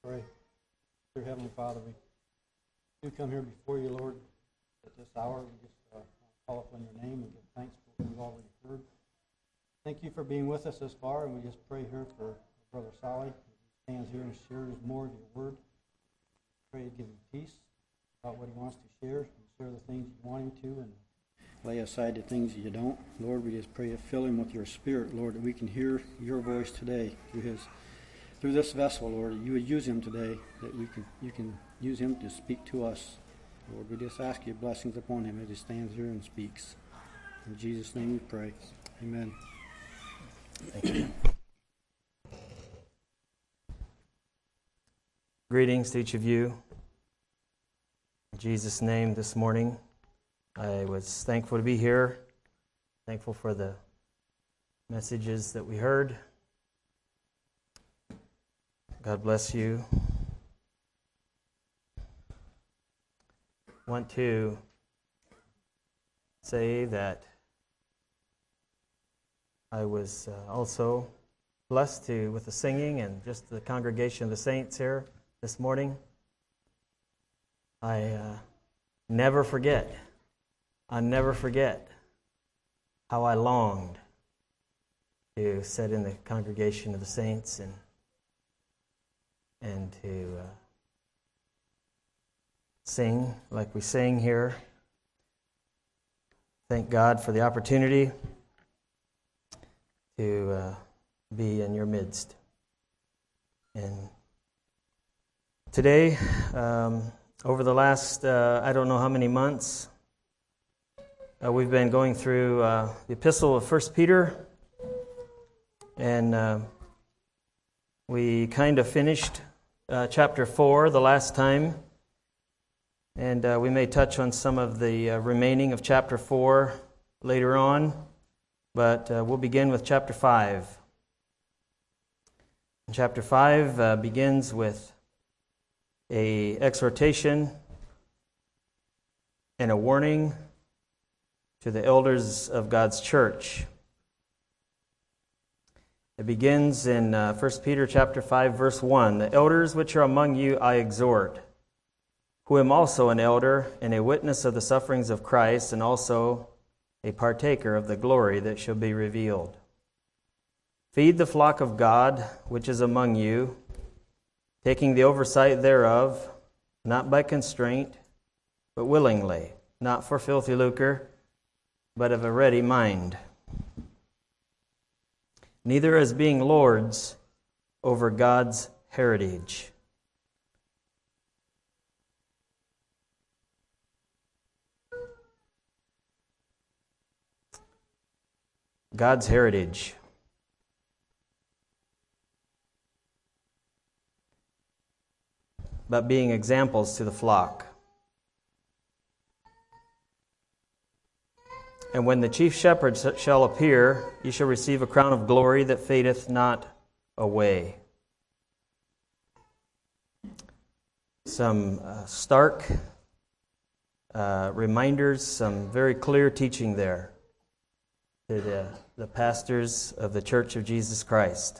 Pray. Dear Heavenly Father, we do come here before you, Lord, at this hour. We just call upon your name and give thanks for what we've already heard. Thank you for being with us this far, and we just pray here for Brother Sally, who stands here and shares more of your word. Pray to give him peace about what he wants to share, and share the things you want him to, and lay aside the things that you don't. Lord, we just pray to fill him with your Spirit, Lord, that we can hear your voice today through this vessel, Lord, that you would use him today, that you can use him to speak to us. Lord, we just ask your blessings upon him as he stands here and speaks. In Jesus' name we pray. Amen. Thank you. Greetings to each of you. In Jesus' name this morning, I was thankful to be here, thankful for the messages that we heard. God bless you. Want to say that I was also blessed with the singing and just the congregation of the saints here this morning. I'll never forget how I longed to sit in the congregation of the saints and to sing like we sang here. Thank God for the opportunity to be in your midst. And today, over the last, I don't know how many months, we've been going through the epistle of 1 Peter, and we kind of finished chapter 4 the last time, and we may touch on some of the remaining of chapter 4 later on, but we'll begin with chapter 5. And chapter 5 begins with an exhortation and a warning to the elders of God's church. It begins in 1 Peter chapter 5, verse 1. The elders which are among you I exhort, who am also an elder and a witness of the sufferings of Christ, and also a partaker of the glory that shall be revealed. Feed the flock of God which is among you, taking the oversight thereof, not by constraint, but willingly, not for filthy lucre, but of a ready mind. Neither as being lords over God's heritage. God's heritage. But being examples to the flock. And when the chief shepherd shall appear, ye shall receive a crown of glory that fadeth not away. Some stark reminders, some very clear teaching there to the pastors of the Church of Jesus Christ.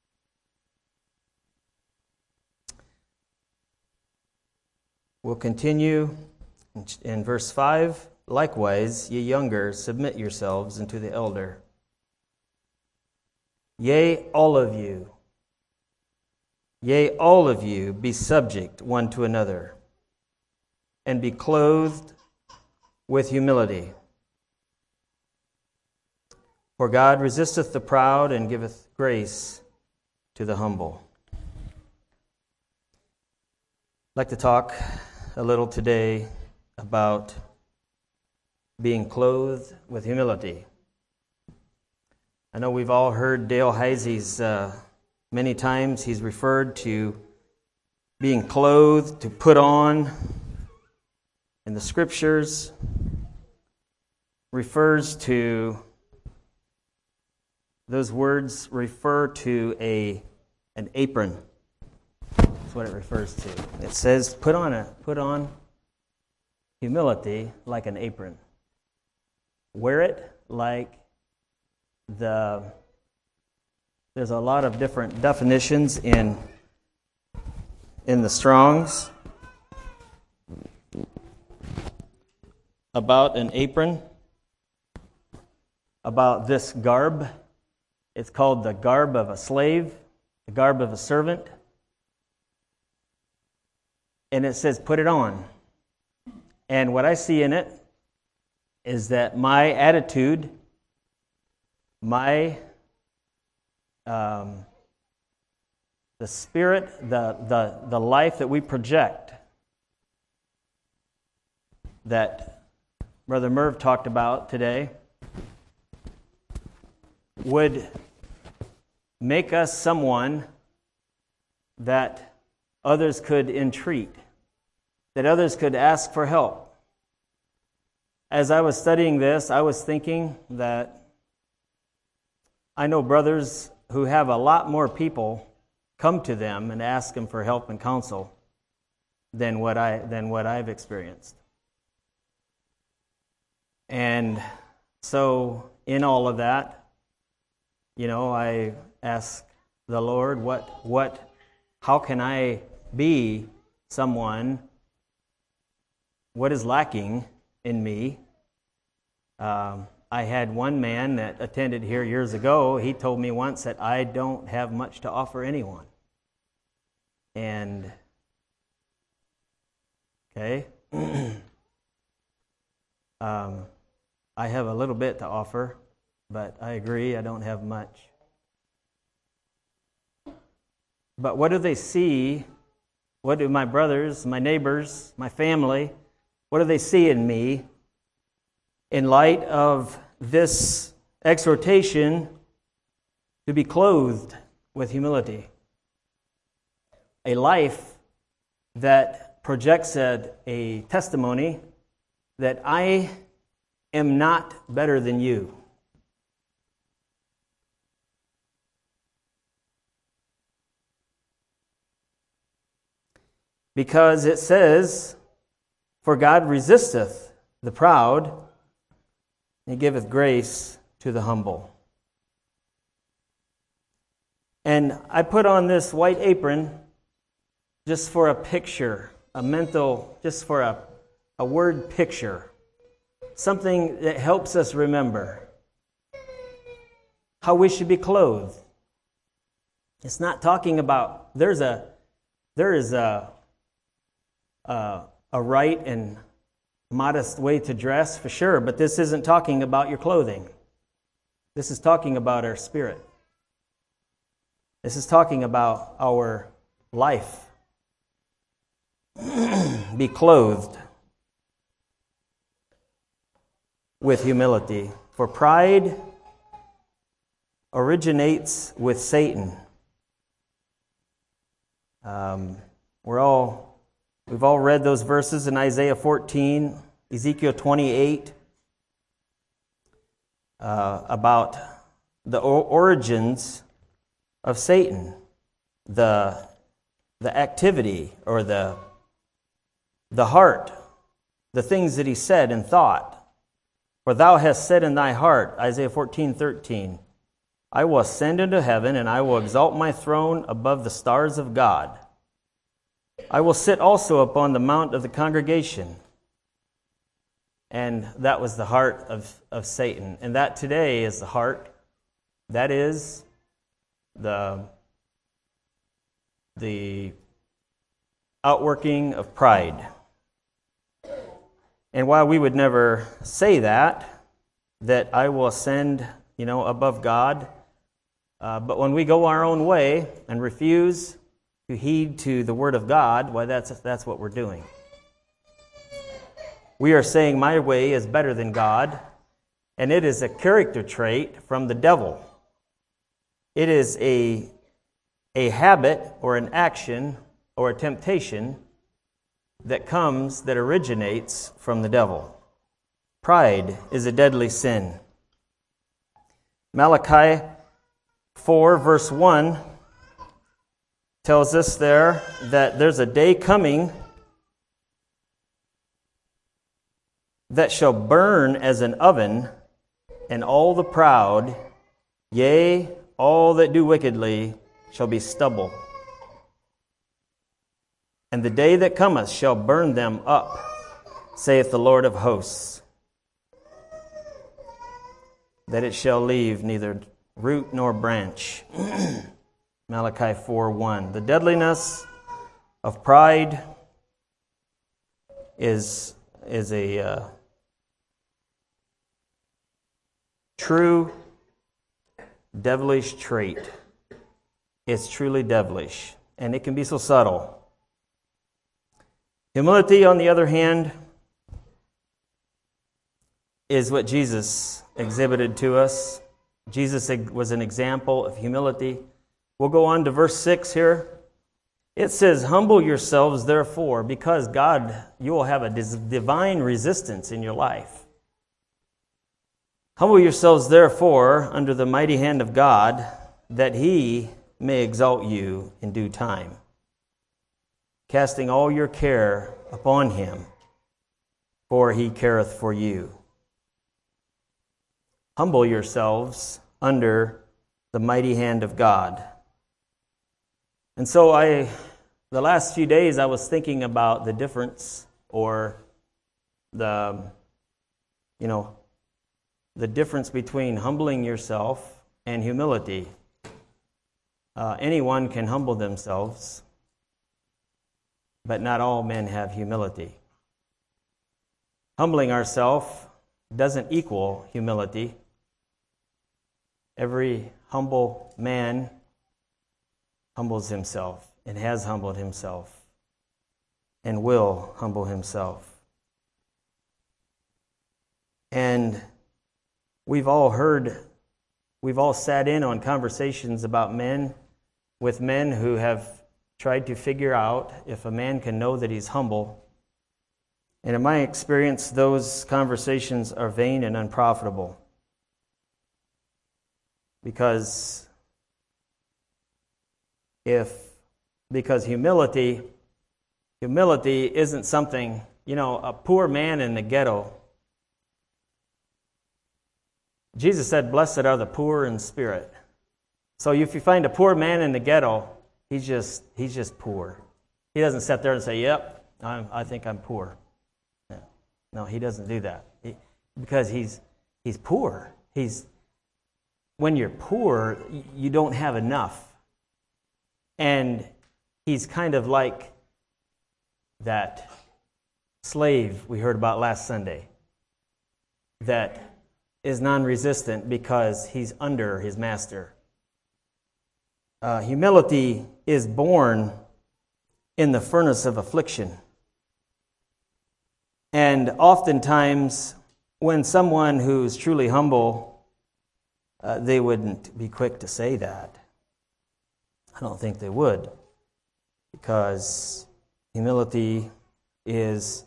We'll continue in verse 5. Likewise, ye younger, submit yourselves unto the elder. Yea, all of you, be subject one to another, and be clothed with humility. For God resisteth the proud, and giveth grace to the humble. I'd like to talk a little today about being clothed with humility. I know we've all heard Dale Heisey's many times. He's referred to being clothed, to put on. In the Scriptures, refers to, those words refer to an apron. That's what it refers to. It says, put on humility like an apron. Wear it like there's a lot of different definitions in in the Strong's about an apron, about this garb. It's called the garb of a slave, the garb of a servant. And it says, put it on. And what I see in it is that my attitude, my the spirit, the life that we project, that Brother Merv talked about today, would make us someone that others could entreat, that others could ask for help. As I was studying this, I was thinking that I know brothers who have a lot more people come to them and ask them for help and counsel than what I've experienced. And so in all of that, I ask the Lord, how can I be someone? What is lacking in me? I had one man that attended here years ago. He told me once that I don't have much to offer anyone. And, okay, I have a little bit to offer, but I agree, I don't have much. But what do they see? What do my brothers, my neighbors, my family, what do they see in me in light of this exhortation to be clothed with humility? A life that projects a testimony that I am not better than you. Because it says, for God resisteth the proud, and He giveth grace to the humble. And I put on this white apron just for a picture, just for a word picture. Something that helps us remember how we should be clothed. It's not talking about, there is a right and modest way to dress, for sure, but this isn't talking about your clothing. This is talking about our spirit. This is talking about our life. Be clothed with humility. For pride originates with Satan. We've all read those verses in Isaiah 14, Ezekiel 28, about the origins of Satan, the activity or the heart, the things that he said and thought. For thou hast said in thy heart, Isaiah 14:13, I will ascend into heaven, and I will exalt my throne above the stars of God. I will sit also upon the mount of the congregation. And that was the heart of Satan. And that today is the heart. That is the outworking of pride. And while we would never say that I will ascend, above God, but when we go our own way and refuse to heed to the Word of God, why that's what we're doing. We are saying my way is better than God, and it is a character trait from the devil. It is a habit or an action or a temptation that originates from the devil. Pride is a deadly sin. Malachi 4, verse 1 tells us there that there's a day coming that shall burn as an oven, and all the proud, yea, all that do wickedly, shall be stubble. and the day that cometh shall burn them up, saith the Lord of hosts, that it shall leave neither root nor branch. Malachi 4:1. The deadliness of pride is a true devilish trait. It's truly devilish, and it can be so subtle. Humility, on the other hand, is what Jesus exhibited to us. Jesus was an example of humility. We'll go on to verse 6 here. It says, humble yourselves, therefore, because God, you will have a divine resistance in your life. Humble yourselves, therefore, under the mighty hand of God, that He may exalt you in due time, casting all your care upon Him, for He careth for you. Humble yourselves under the mighty hand of God. And so the last few days I was thinking about the difference, or the difference between humbling yourself and humility. Anyone can humble themselves, but not all men have humility. Humbling ourselves doesn't equal humility. Every humble man humbles himself and has humbled himself and will humble himself. And we've all sat in on conversations about with men who have tried to figure out if a man can know that he's humble. And in my experience, those conversations are vain and unprofitable. Because humility isn't something, a poor man in the ghetto. Jesus said, blessed are the poor in spirit. So if you find a poor man in the ghetto, he's just poor. He doesn't sit there and say, yep, I think I'm poor. No, he doesn't do that. Because he's poor. When you're poor, you don't have enough. And he's kind of like that slave we heard about last Sunday that is non-resistant because he's under his master. Humility is born in the furnace of affliction. And oftentimes, when someone who's truly humble, they wouldn't be quick to say that. I don't think they would, because humility is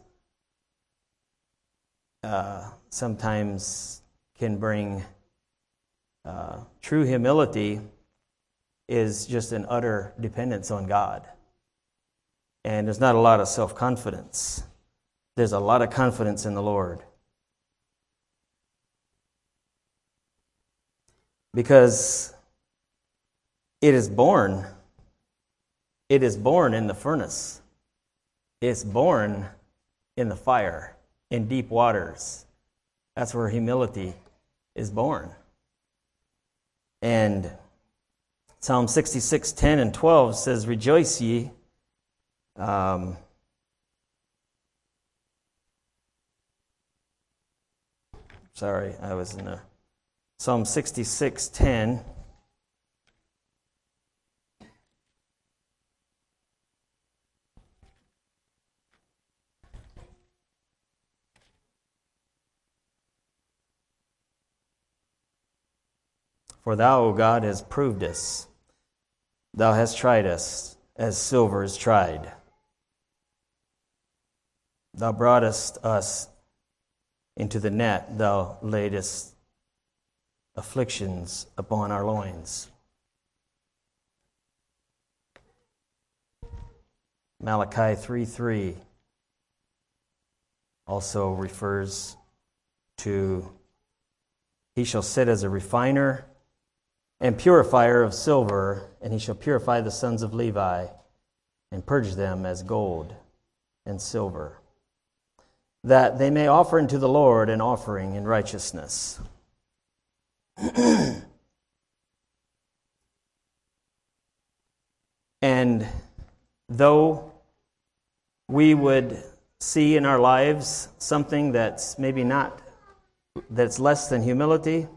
sometimes can bring true humility is just an utter dependence on God. And there's not a lot of self-confidence. There's a lot of confidence in the Lord. Because it is born in the furnace. It's born in the fire, in deep waters. That's where humility is born. And Psalm 66:10 and 12 says, rejoice ye. Sorry, I was in Psalm 66:10. For thou, O God, hast proved us. Thou hast tried us as silver is tried. Thou broughtest us into the net. Thou laidest afflictions upon our loins. Malachi 3:3 also refers to, he shall sit as a refiner and purifier of silver, and he shall purify the sons of Levi, and purge them as gold and silver, that they may offer unto the Lord an offering in righteousness. And though we would see in our lives something that's maybe not, that's less than humility,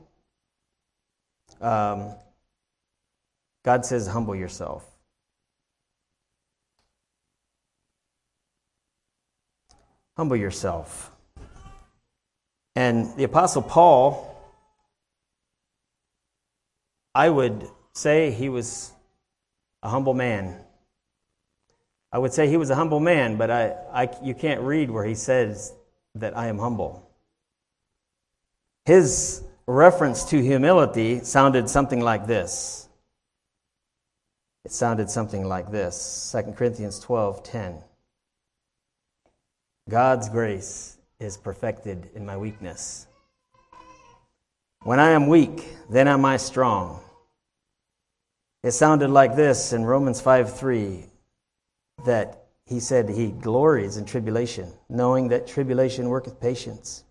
God says, humble yourself. Humble yourself. And the Apostle Paul, I would say he was a humble man. I would say he was a humble man, but you can't read where he says that I am humble. His reference to humility sounded something like this. It sounded something like this, 2 Corinthians 12:10. God's grace is perfected in my weakness. When I am weak, then am I strong. It sounded like this in Romans 5:3, that he said he glories in tribulation, knowing that tribulation worketh patience.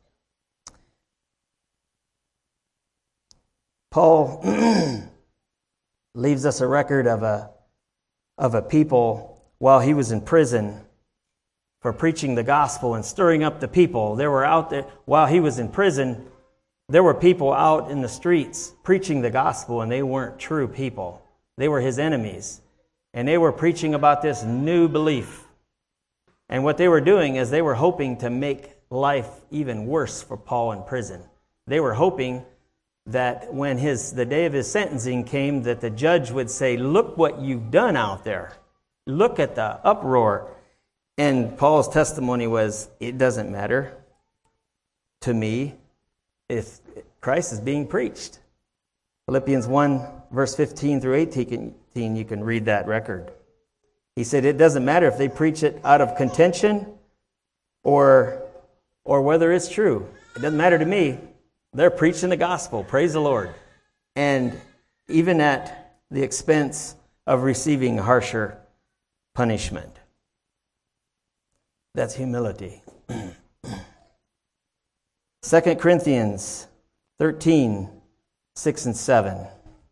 Paul leaves us a record of a people while he was in prison for preaching the gospel and stirring up the people. There were out there, while he was in prison, there were people out in the streets preaching the gospel, and they weren't true people. They were his enemies. And they were preaching about this new belief. And what they were doing is they were hoping to make life even worse for Paul in prison. They were hoping that when the day of his sentencing came, that the judge would say, look what you've done out there. Look at the uproar. And Paul's testimony was, it doesn't matter to me if Christ is being preached. Philippians 1, verse 15 through 18, you can read that record. He said, it doesn't matter if they preach it out of contention or whether it's true. It doesn't matter to me. They're preaching the gospel. Praise the Lord. And even at the expense of receiving harsher punishment. That's humility. 2 Corinthians 13, 6 and 7.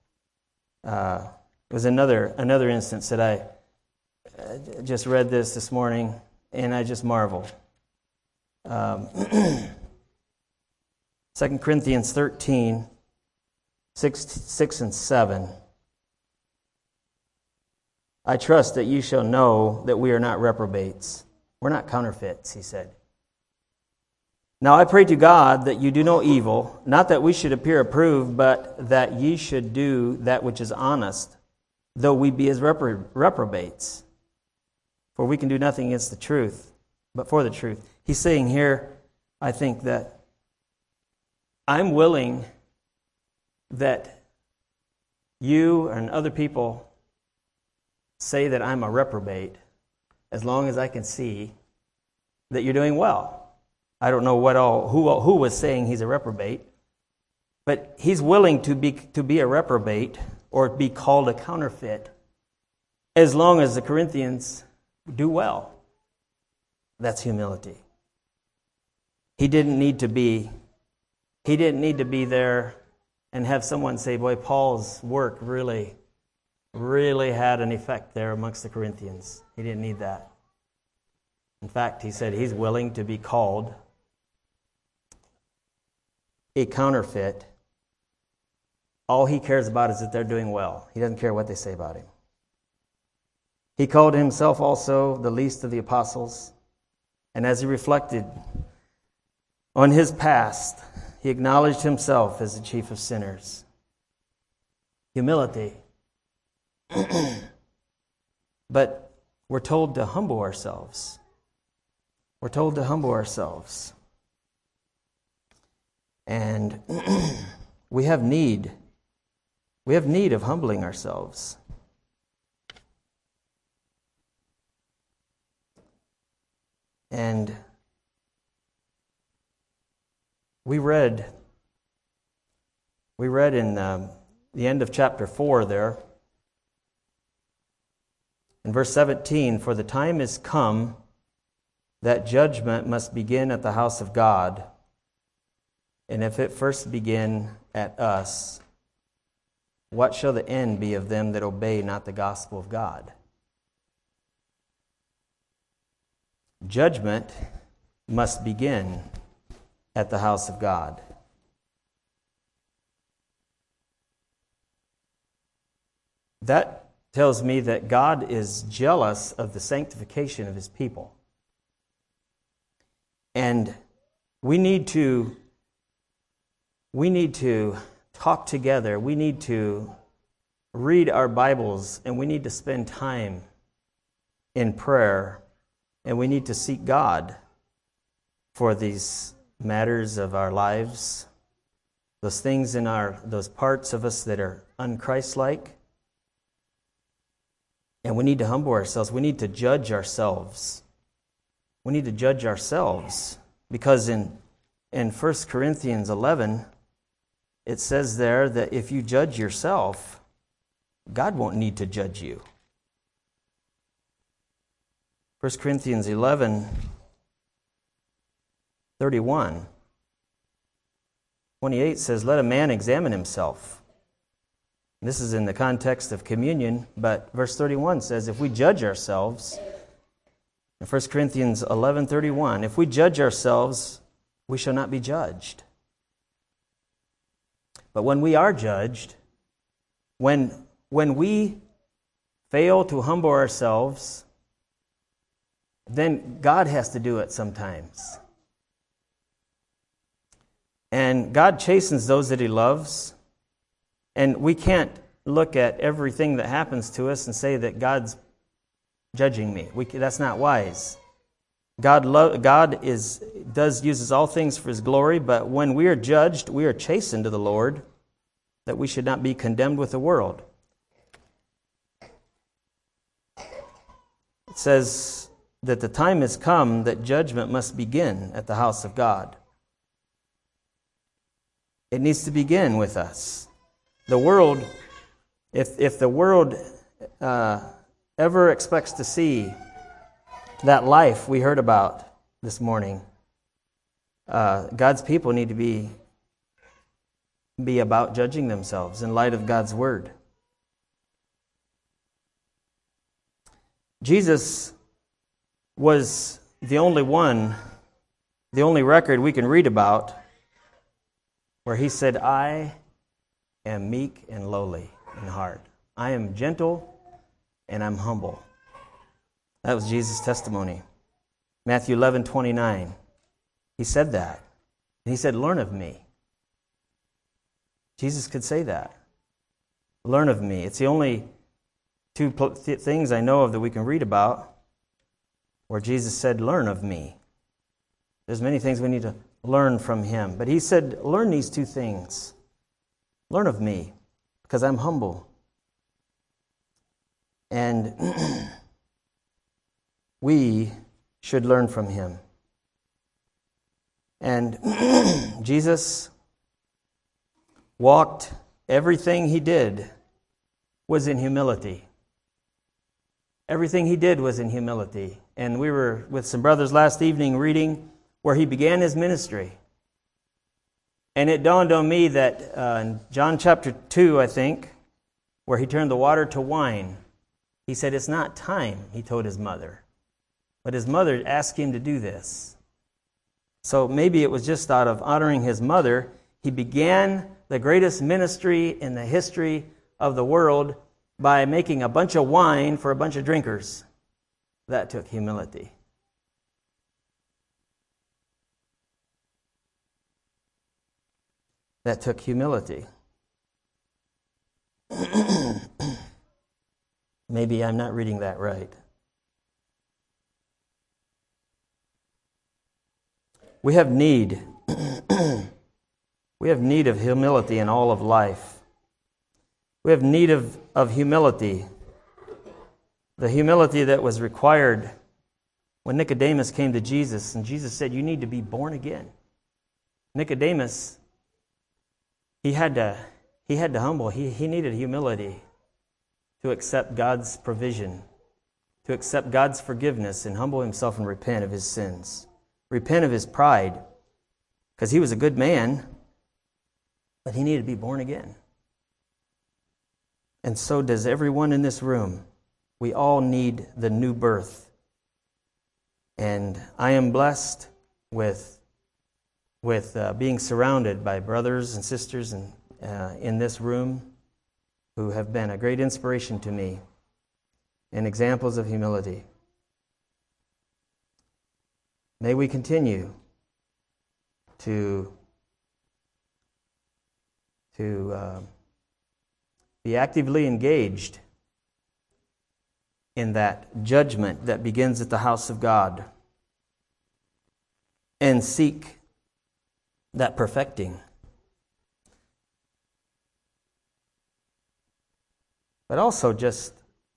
Was another instance that I just read this morning, and I just marvel. 2 Corinthians 13, 6 and 7. I trust that you shall know that we are not reprobates. We're not counterfeits, he said. Now I pray to God that you do no evil, not that we should appear approved, but that ye should do that which is honest, though we be as reprobates. For we can do nothing against the truth, but for the truth. He's saying here, I think that I'm willing that you and other people say that I'm a reprobate as long as I can see that you're doing well. I don't know who was saying he's a reprobate, but he's willing to be a reprobate or be called a counterfeit as long as the Corinthians do well. That's humility. He didn't need to be there and have someone say, boy, Paul's work really had an effect there amongst the Corinthians. He didn't need that. In fact, he said he's willing to be called a counterfeit. All he cares about is that they're doing well. He doesn't care what they say about him. He called himself also the least of the apostles. And as he reflected on his past, he acknowledged himself as the chief of sinners. Humility. But we're told to humble ourselves. We're told to humble ourselves. And we have need. We have need of humbling ourselves. And we read in the end of chapter 4 there, In verse 17, for the time is come that judgment must begin at the house of God. And if it first begin at us, what shall the end be of them that obey not the gospel of God? Judgment must begin at the house of God. That tells me that God is jealous of the sanctification of His people. And we need to talk together. We need to read our Bibles, and we need to spend time in prayer, and we need to seek God for these matters of our lives, those things in those parts of us that are unchristlike. And we need to humble ourselves. We need to judge ourselves. We need to judge ourselves. Because in 1 Corinthians 11, it says there that if you judge yourself, God won't need to judge you. 1 Corinthians 11, 31, 28 says, let a man examine himself. This is in the context of communion, but verse 31 says, if we judge ourselves, in 1 Corinthians 11:31, if we judge ourselves, we shall not be judged. But when we are judged, when we fail to humble ourselves, then God has to do it sometimes. And God chastens those that He loves. And we can't look at everything that happens to us and say that God's judging me. That's not wise. God uses all things for His glory, but when we are judged, we are chastened to the Lord, that we should not be condemned with the world. It says that the time has come that judgment must begin at the house of God. It needs to begin with us. The world, if the world ever expects to see that life we heard about this morning, God's people need to be about judging themselves in light of God's word. Jesus was the only record we can read about where He said, I am meek and lowly in heart. I am gentle and I'm humble. That was Jesus' testimony. Matthew 11:29. He said that. And He said, learn of me. Jesus could say that. Learn of me. It's the only two things I know of that we can read about where Jesus said, learn of me. There's many things we need to learn from Him. But He said, learn these two things. Learn of me, because I'm humble. And we should learn from Him. And Jesus walked, everything He did was in humility. Everything He did was in humility. And we were with some brothers last evening reading where He began His ministry. And it dawned on me that in John chapter 2, I think, where He turned the water to wine, He said, it's not time, He told His mother. But His mother asked Him to do this. So maybe it was just out of honoring His mother, He began the greatest ministry in the history of the world by making a bunch of wine for a bunch of drinkers. That took humility. That took humility. Maybe I'm not reading that right. We have need. We have need of humility in all of life. We have need of humility. The humility that was required when Nicodemus came to Jesus, and Jesus said, you need to be born again. Nicodemus, he had to humble. He needed humility to accept God's provision to accept God's forgiveness and humble himself and repent of his sins. Repent of his pride, because he was a good man, but he needed to be born again. And so does everyone in this room. We all need the new birth. And I am blessed with being surrounded by brothers and sisters in this room who have been a great inspiration to me and examples of humility. May we continue to be actively engaged in that judgment that begins at the house of God and seek that perfecting. But also just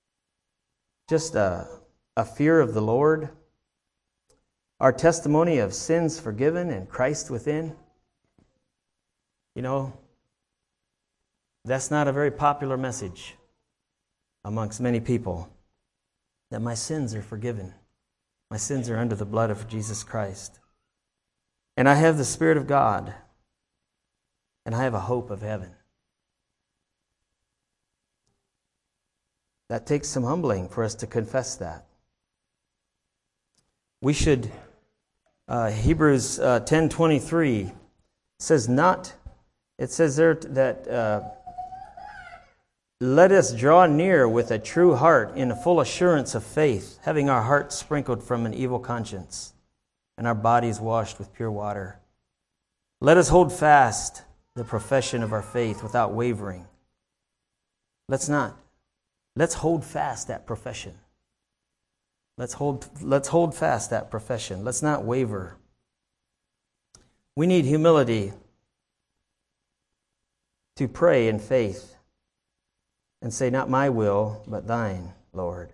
a fear of the Lord, our testimony of sins forgiven and Christ within. You know, that's not a very popular message amongst many people, that my sins are forgiven. My sins are under the blood of Jesus Christ. And I have the Spirit of God, and I have a hope of heaven. That takes some humbling for us to confess that. We should, Hebrews 10:23 says it says there that let us draw near with a true heart in a full assurance of faith, having our hearts sprinkled from an evil conscience and our bodies washed with pure water. Let us hold fast the profession of our faith without wavering. Let's hold fast that profession. Let's hold fast that profession. Let's not waver. We need humility to pray in faith and say, not my will, but thine, Lord.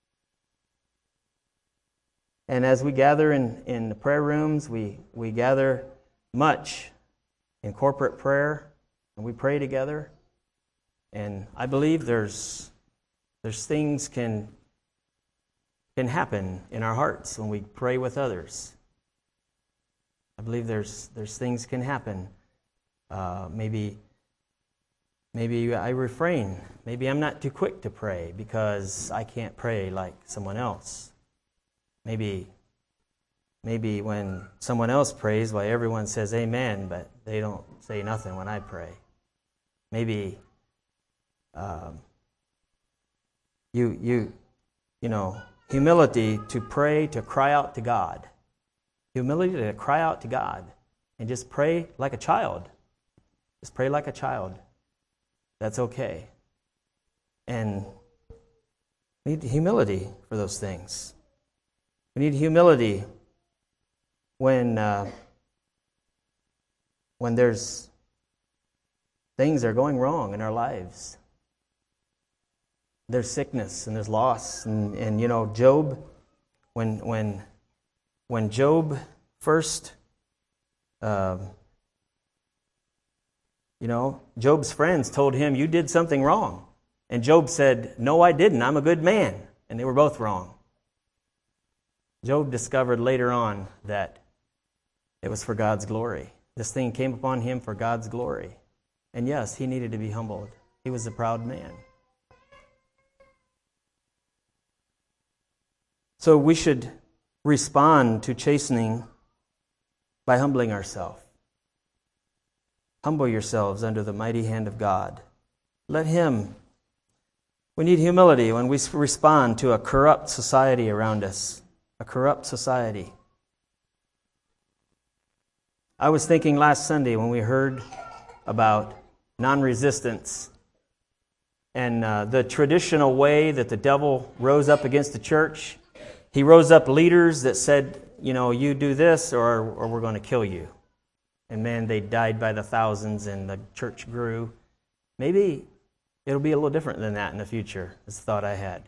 And as we gather in the prayer rooms, we gather much in corporate prayer, and we pray together. And I believe there's things can happen in our hearts when we pray with others. I believe there's things can happen. Maybe I refrain. Maybe I'm not too quick to pray because I can't pray like someone else. Maybe when someone else prays, well, everyone says amen, but they don't say nothing when I pray. Maybe you know, humility to pray, to cry out to God. Humility to cry out to God and just pray like a child. Just pray like a child. That's okay. And we need humility for those things. We need humility when there's things are going wrong in our lives. There's sickness and there's loss. And you know, Job, when Job first, Job's friends told him, you did something wrong. And Job said, no, I didn't. I'm a good man. And they were both wrong. Job discovered later on that it was for God's glory. This thing came upon him for God's glory. And yes, he needed to be humbled. He was a proud man. So we should respond to chastening by humbling ourselves. Humble yourselves under the mighty hand of God. Let Him. We need humility when we respond to a corrupt society around us. A corrupt society. I was thinking last Sunday when we heard about non-resistance and the traditional way that the devil rose up against the church. He rose up leaders that said, you do this or we're going to kill you. And man, they died by the thousands and the church grew. Maybe it'll be a little different than that in the future, is the thought I had.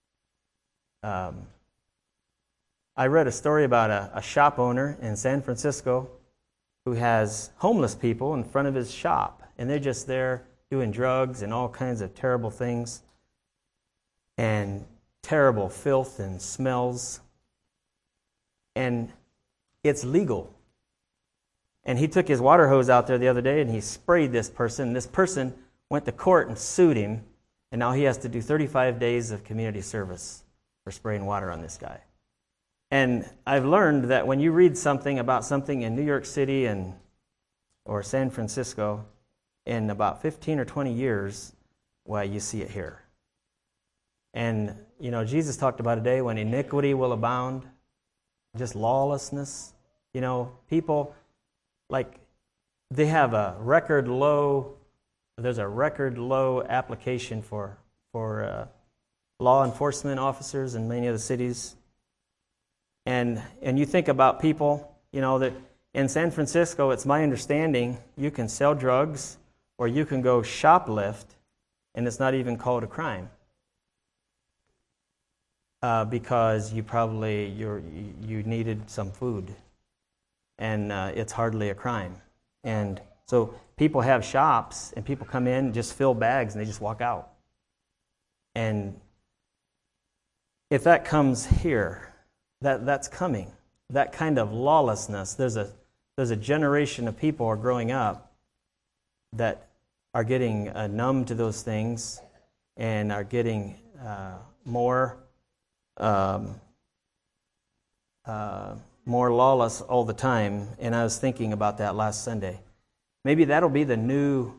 I read a story about a shop owner in San Francisco who has homeless people in front of his shop. And they're just there doing drugs and all kinds of terrible things. And terrible filth and smells. And it's legal. And he took his water hose out there the other day and he sprayed this person. This person went to court and sued him. And now he has to do 35 days of community service for spraying water on this guy. And I've learned that when you read something about something in New York City or San Francisco, in about 15 or 20 years, well, you see it here. And, Jesus talked about a day when iniquity will abound, just lawlessness. People, they have a record low, there's a record low application for law enforcement officers in many of the cities. And you think about people, that in San Francisco, it's my understanding, you can sell drugs or you can go shoplift, and it's not even called a crime. Because you needed some food, and it's hardly a crime. And so people have shops, and people come in, just fill bags, and they just walk out. And if that comes here, that's coming. That kind of lawlessness. There's a generation of people are growing up that are getting numb to those things, and are getting more lawless all the time. And I was thinking about that last Sunday. Maybe that'll be the new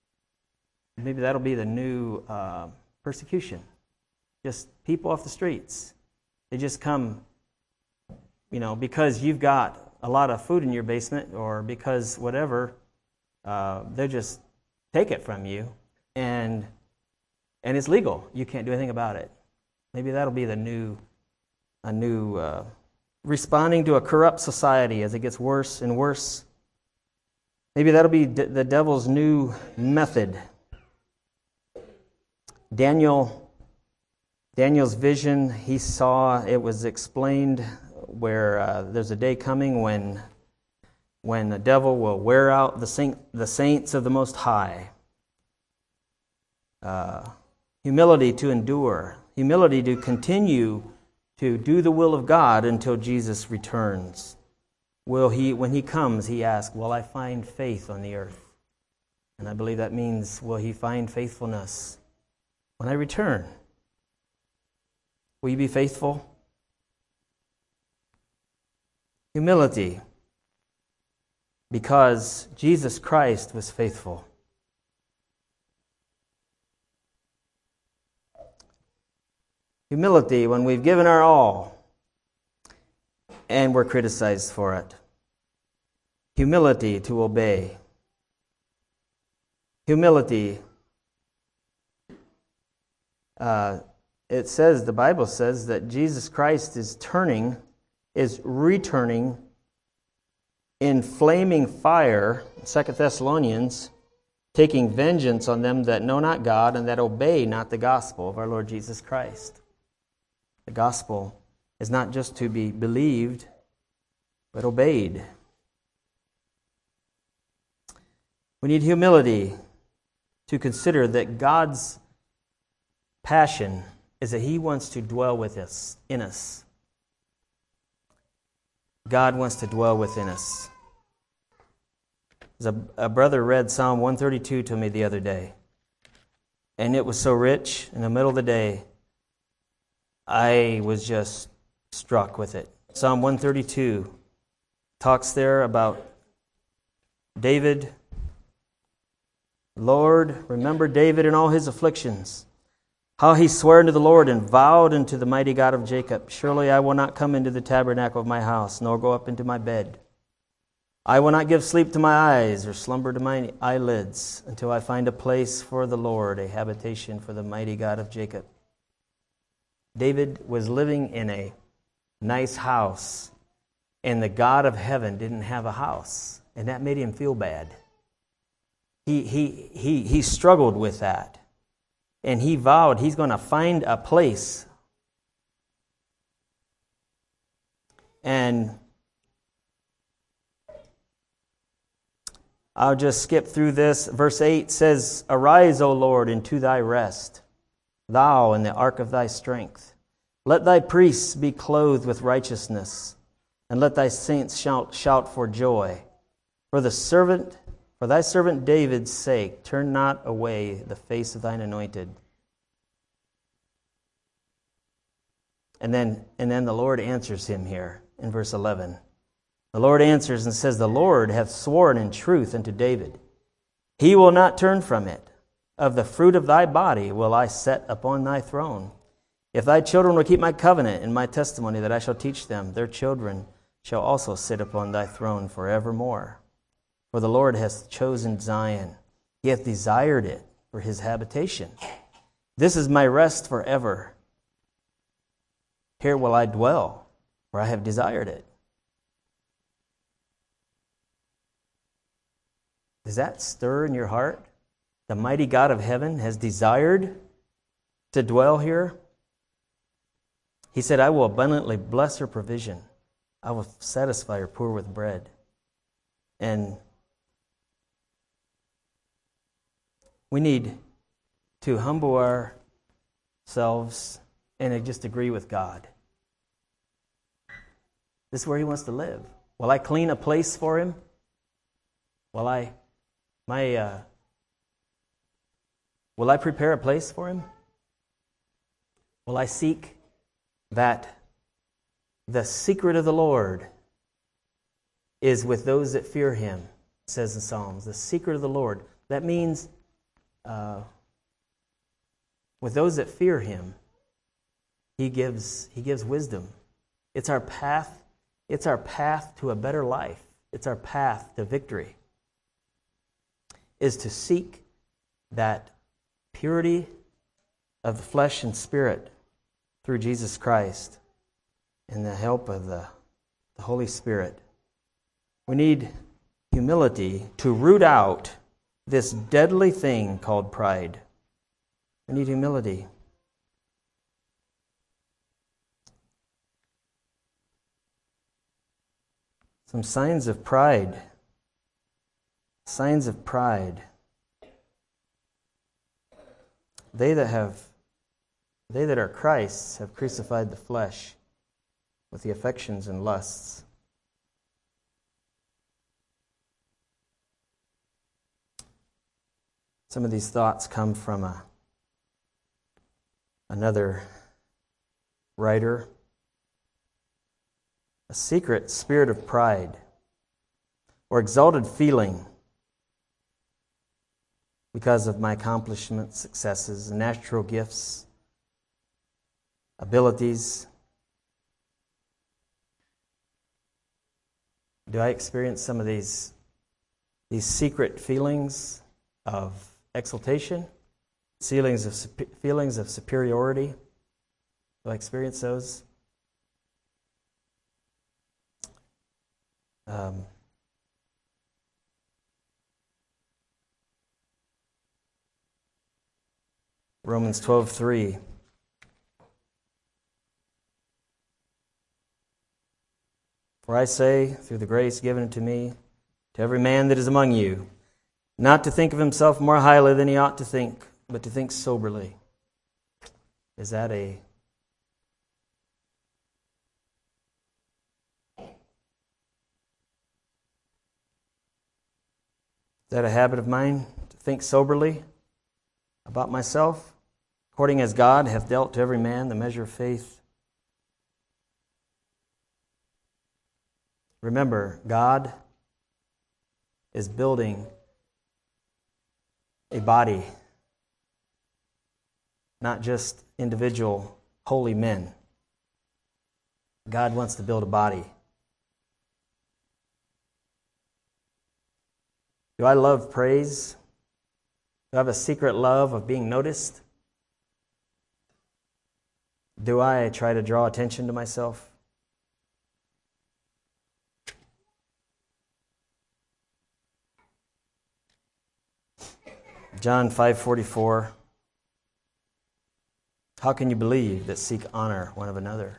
persecution. Just people off the streets. They just come, because you've got a lot of food in your basement, or because whatever, they just take it from you, and it's legal. You can't do anything about it. Maybe that'll be a new responding to a corrupt society as it gets worse and worse. Maybe that'll be the devil's new method. Daniel's vision, he saw, it was explained where there's a day coming when the devil will wear out the saints of the Most High. Humility to endure. Humility to continue to do the will of God until Jesus returns. When he comes, he asks, will I find faith on the earth? And I believe that means, will he find faithfulness when I return? Will you be faithful? Humility, because Jesus Christ was faithful. Humility, when we've given our all and we're criticized for it. Humility to obey. Humility, it says, the Bible says that Jesus Christ is returning in flaming fire, 2 Thessalonians, taking vengeance on them that know not God and that obey not the gospel of our Lord Jesus Christ. The gospel is not just to be believed, but obeyed. We need humility to consider that God's passion is that He wants to dwell with us, in us. God wants to dwell within us. A brother read Psalm 132 to me the other day, and it was so rich. In the middle of the day, I was just struck with it. Psalm 132 talks there about David. Lord, remember David and all his afflictions, how he swore unto the Lord and vowed unto the mighty God of Jacob, surely I will not come into the tabernacle of my house, nor go up into my bed. I will not give sleep to my eyes, or slumber to my eyelids, until I find a place for the Lord, a habitation for the mighty God of Jacob. David was living in a nice house, and the God of heaven didn't have a house, and that made him feel bad. He struggled with that, and he vowed he's going to find a place. And I'll just skip through this. Verse 8 says, Arise, O Lord, into thy rest, thou in the ark of thy strength. Let thy priests be clothed with righteousness, and let thy saints shout for joy. For thy servant David's sake, turn not away the face of thine anointed. And then the Lord answers him here in verse 11. The Lord answers and says, The Lord hath sworn in truth unto David. He will not turn from it. Of the fruit of thy body will I set upon thy throne. If thy children will keep my covenant and my testimony that I shall teach them, their children shall also sit upon thy throne forevermore. For the Lord hath chosen Zion. He hath desired it for his habitation. This is my rest forever. Here will I dwell, for I have desired it. Does that stir in your heart? The mighty God of heaven has desired to dwell here. He said, I will abundantly bless her provision. I will satisfy her poor with bread. And we need to humble ourselves and just agree with God. This is where he wants to live. Will I clean a place for him? Will I prepare a place for him? Will I seek that the secret of the Lord is with those that fear him, it says in Psalms. The secret of the Lord. That means with those that fear him, he gives wisdom. It's our path. It's our path to a better life. It's our path to victory. Is to seek that purity of the flesh and spirit through Jesus Christ and the help of the Holy Spirit. We need humility to root out this deadly thing called pride. We need humility. Some signs of pride. Signs of pride. They that are Christ's have crucified the flesh with the affections and lusts. Some of these thoughts come from another writer. A secret spirit of pride or exalted feeling because of my accomplishments, successes, natural gifts, abilities. Do I experience some of these secret feelings of exaltation, feelings of superiority? Do I experience those? Romans 12:3. For I say, through the grace given unto me, to every man that is among you, not to think of himself more highly than he ought to think, but to think soberly. Is that a habit of mine, to think soberly about myself, according as God hath dealt to every man the measure of faith? Remember, God is building a body, not just individual holy men. God wants to build a body. Do I love praise? Do I have a secret love of being noticed? Do I try to draw attention to myself? John 5:44. How can you believe that seek honor one of another?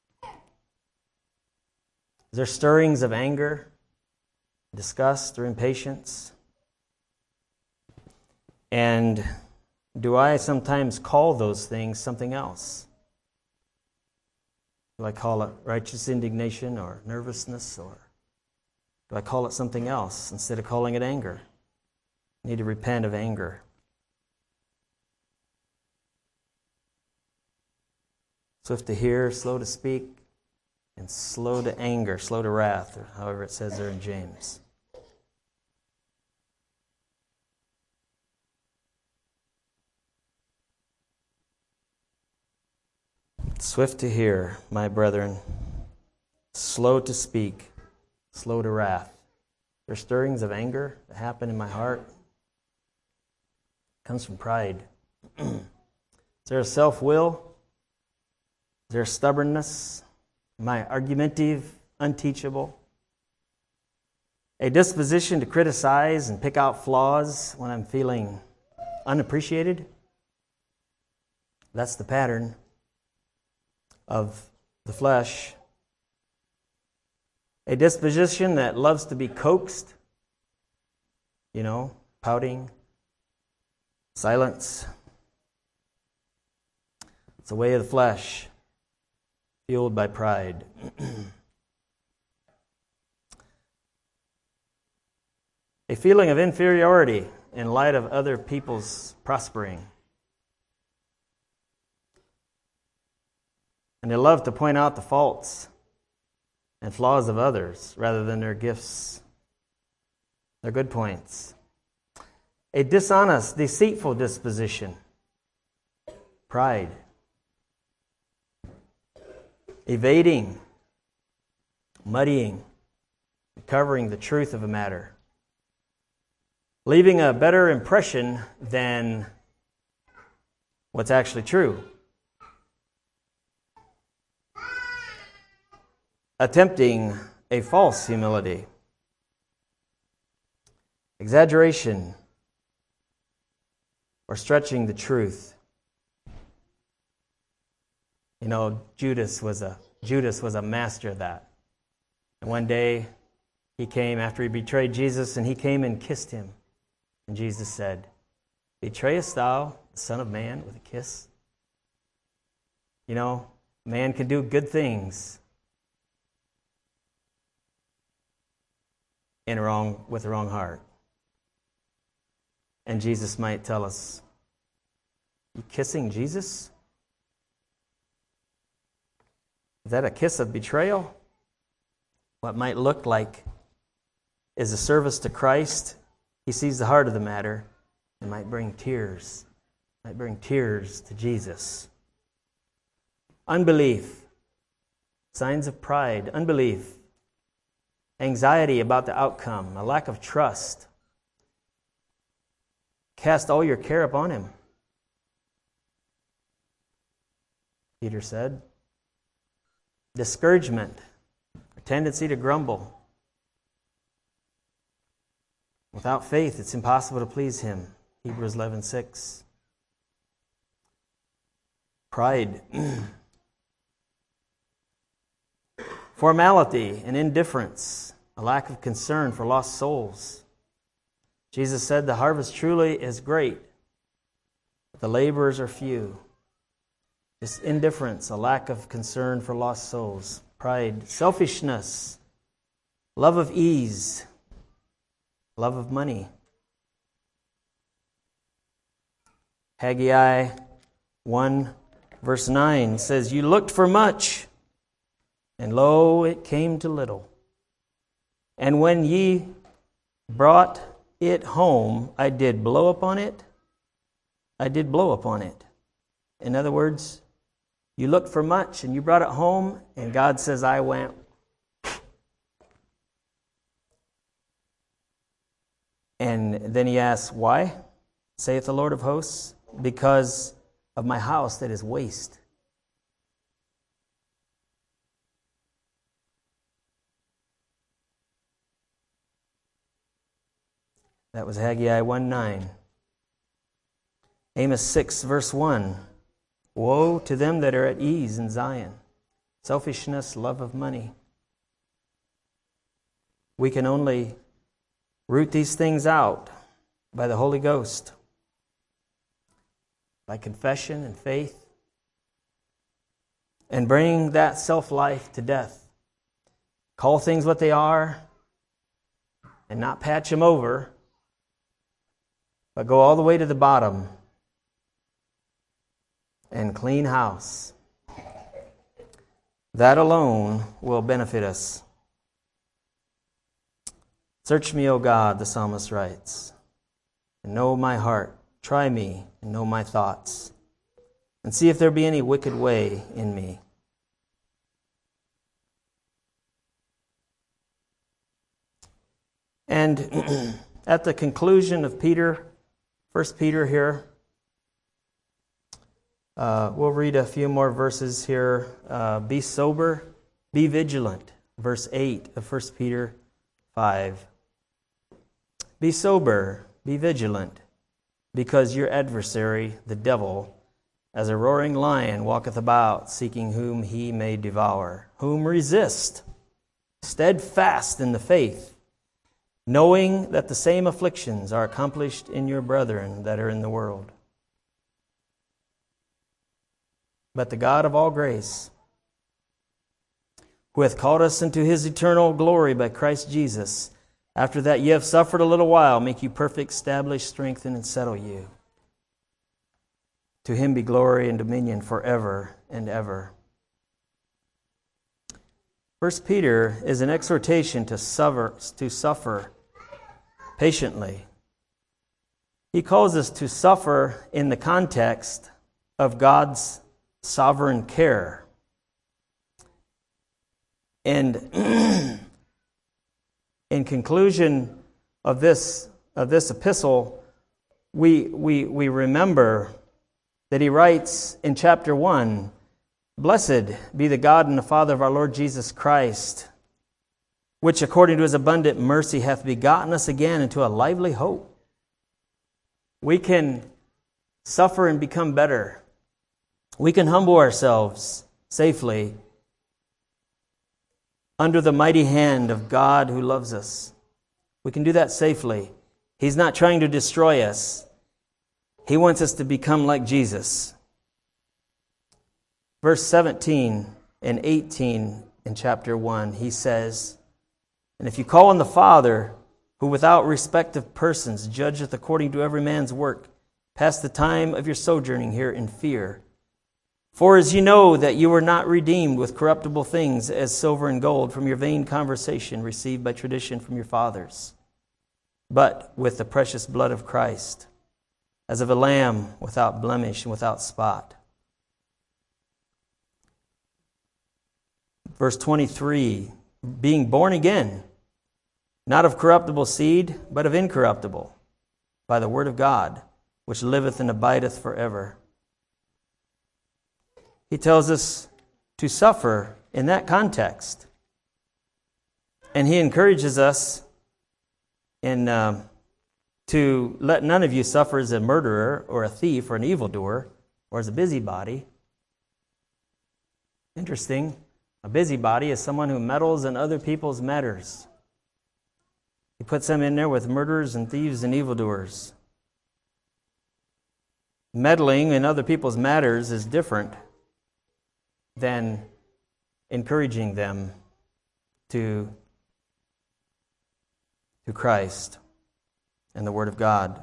Is there stirrings of anger, disgust, or impatience? And do I sometimes call those things something else? Do I call it righteous indignation or nervousness, or do I call it something else instead of calling it anger? I need to repent of anger. Swift to hear, slow to speak, and slow to anger, slow to wrath, or however it says there in James. Swift to hear, my brethren, slow to speak, slow to wrath. There are stirrings of anger that happen in my heart. It comes from pride. Is there a self-will? Is there a stubbornness? Am I argumentative, unteachable? A disposition to criticize and pick out flaws when I'm feeling unappreciated? That's the pattern of the flesh. A disposition that loves to be coaxed, pouting, silence. It's the way of the flesh, fueled by pride. A feeling of inferiority in light of other people's prospering. And they love to point out the faults and flaws of others rather than their gifts, their good points. A dishonest, deceitful disposition. Pride. Evading, muddying, covering the truth of a matter. Leaving a better impression than what's actually true. Attempting a false humility. Exaggeration or stretching the truth. Judas was a master of that. And one day he came after he betrayed Jesus, and he came and kissed him. And Jesus said, "Betrayest thou the Son of Man with a kiss?" Man can do good things with the wrong heart. And Jesus might tell us, "You kissing Jesus? Is that a kiss of betrayal?" What might look like is a service to Christ. He sees the heart of the matter. It might bring tears. It might bring tears to Jesus. Unbelief. Signs of pride. Unbelief. Anxiety about the outcome. A lack of trust. Cast all your care upon him, Peter said. Discouragement. A tendency to grumble. Without faith, it's impossible to please him. Hebrews 11:6. Pride. Formality and indifference. A lack of concern for lost souls. Jesus said the harvest truly is great, but the laborers are few. Just indifference, a lack of concern for lost souls. Pride. Selfishness. Love of ease. Love of money. Haggai 1 verse 9 says, "You looked for much, and lo, it came to little. And when ye brought it home, I did blow upon it. I did blow upon it." In other words, you looked for much and you brought it home, and God says, I went. And then he asks, "Why, saith the Lord of hosts? Because of my house that is waste." That was Haggai 1:9. Amos 6 verse 1. Woe to them that are at ease in Zion. Selfishness, love of money. We can only root these things out by the Holy Ghost, by confession and faith, and bring that self-life to death. Call things what they are and not patch them over, but go all the way to the bottom and clean house. That alone will benefit us. Search me, O God, the psalmist writes, and know my heart. Try me and know my thoughts, and see if there be any wicked way in me. And at the conclusion of Peter, 1 Peter here, we'll read a few more verses here. Be sober, be vigilant. Verse 8 of 1 Peter 5. Be sober, be vigilant, because your adversary, the devil, as a roaring lion, walketh about, seeking whom he may devour. Whom resist, steadfast in the faith, knowing that the same afflictions are accomplished in your brethren that are in the world. But the God of all grace, who hath called us into his eternal glory by Christ Jesus, after that ye have suffered a little while, make you perfect, establish, strengthen, and settle you. To him be glory and dominion forever and ever. 1 Peter is an exhortation to suffer patiently. He calls us to suffer in the context of God's sovereign care. And in conclusion of this epistle, we remember that he writes in chapter 1, Blessed be the God and the Father of our Lord Jesus Christ, which according to his abundant mercy hath begotten us again into a lively hope. We can suffer and become better. We can humble ourselves safely under the mighty hand of God who loves us. We can do that safely. He's not trying to destroy us. He wants us to become like Jesus. Verse 17 and 18 in chapter 1, he says, And if you call on the Father, who without respect of persons judgeth according to every man's work, pass the time of your sojourning here in fear. For as you know that you were not redeemed with corruptible things as silver and gold from your vain conversation received by tradition from your fathers, but with the precious blood of Christ, as of a lamb without blemish and without spot. Verse 23, being born again, not of corruptible seed, but of incorruptible, by the word of God, which liveth and abideth forever. He tells us to suffer in that context. And he encourages us to let none of you suffer as a murderer or a thief or an evildoer or as a busybody. Interesting. A busybody is someone who meddles in other people's matters. He puts them in there with murderers and thieves and evildoers. Meddling in other people's matters is different than encouraging them to Christ and the Word of God.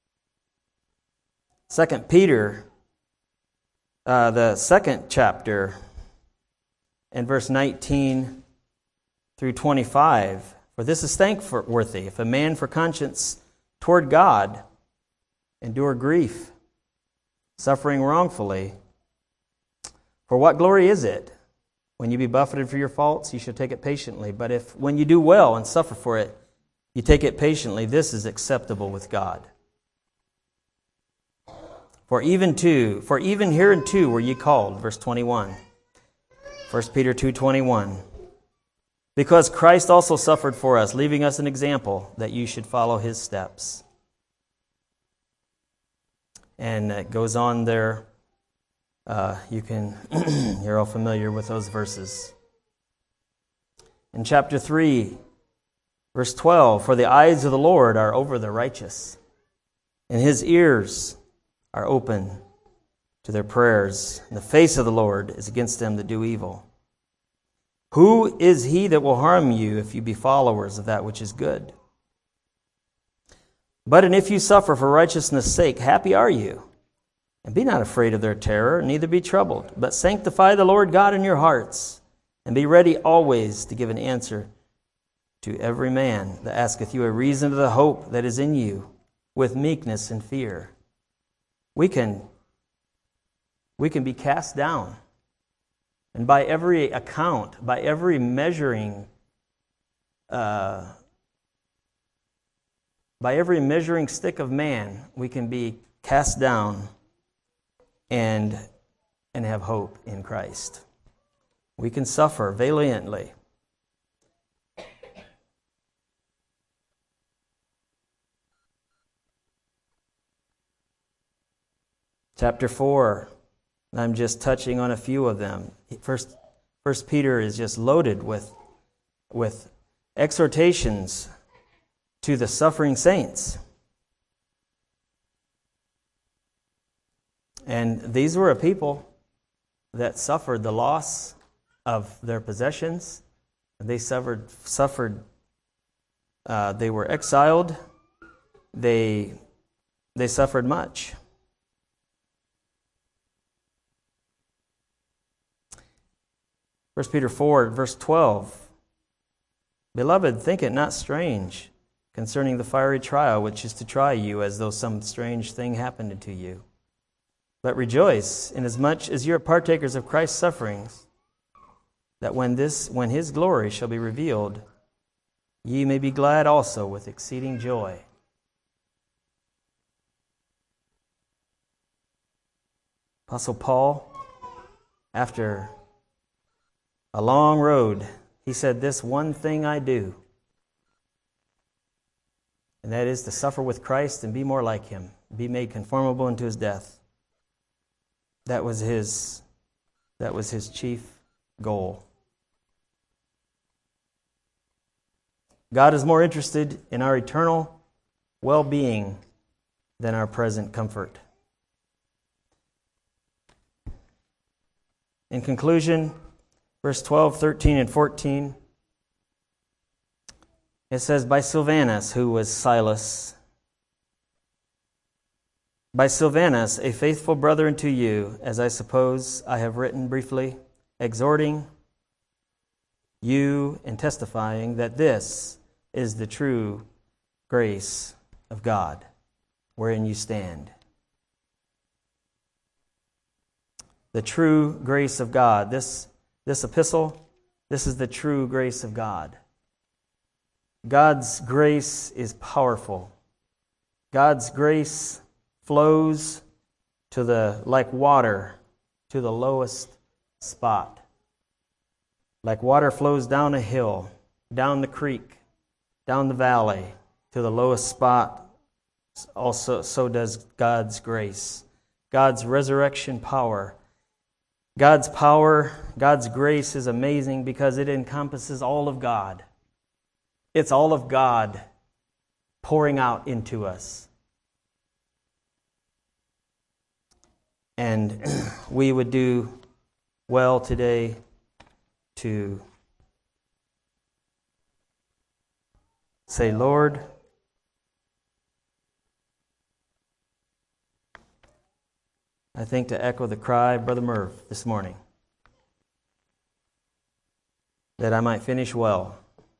2 Peter, the second chapter, and verse 19 through 25. For this is thankworthy, if a man for conscience toward God endure grief, suffering wrongfully. For what glory is it? When you be buffeted for your faults, you shall take it patiently. But if when you do well and suffer for it, you take it patiently, this is acceptable with God. For even hereunto were ye called, verse 21. 1 Peter 2:21. Because Christ also suffered for us, leaving us an example that you should follow his steps. And it goes on there. You're all familiar with those verses. In chapter 3, verse 12, For the eyes of the Lord are over the righteous, and his ears are open to their prayers, and the face of the Lord is against them that do evil. Who is he that will harm you if you be followers of that which is good? But and if you suffer for righteousness' sake, happy are you. And be not afraid of their terror, neither be troubled, but sanctify the Lord God in your hearts, and be ready always to give an answer to every man that asketh you a reason of the hope that is in you, with meekness and fear. We can be cast down. And by every account, by every measuring stick of man, we can be cast down and have hope in Christ. We can suffer valiantly. Chapter 4, I'm just touching on a few of them. First Peter is just loaded with exhortations to the suffering saints. And these were a people that suffered the loss of their possessions. They suffered. They were exiled. They suffered much. 1 Peter 4, verse 12. Beloved, think it not strange concerning the fiery trial which is to try you, as though some strange thing happened unto you. But rejoice, inasmuch as you are partakers of Christ's sufferings, that when his glory shall be revealed, ye may be glad also with exceeding joy. Apostle Paul, after a long road, he said, "This one thing I do, and that is to suffer with Christ and be more like him, be made conformable unto his death." That was his chief goal. God is more interested in our eternal well-being than our present comfort. In conclusion, verse 12, 13, and 14, it says, by Silvanus, who was Silas, by Silvanus, a faithful brother unto you, as I suppose I have written briefly, exhorting you and testifying that this is the true grace of God, wherein you stand. The true grace of God. This epistle, this is the true grace of God. God's grace is powerful. God's grace flows like water to the lowest spot. Like water flows down a hill, down the creek, down the valley, to the lowest spot, also so does God's grace. God's resurrection power. God's power, God's grace is amazing because it encompasses all of God. It's all of God pouring out into us. And we would do well today to say, Lord, I think to echo the cry of Brother Merv this morning, that I might finish well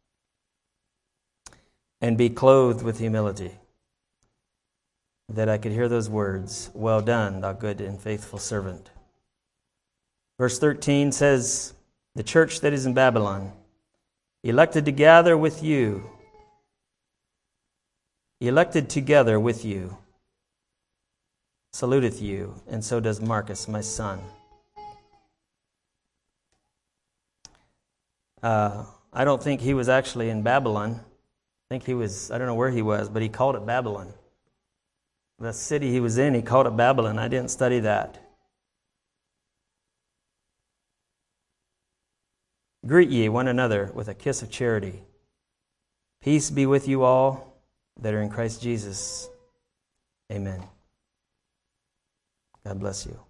and be clothed with humility, that I could hear those words, well done, thou good and faithful servant. Verse 13 says, the church that is in Babylon, elected together with you, saluteth you, and so does Marcus, my son. I don't think he was actually in Babylon. I think he was, I don't know where he was, but he called it Babylon. The city he was in, he called it Babylon. I didn't study that. Greet ye one another with a kiss of charity. Peace be with you all that are in Christ Jesus. Amen. God bless you.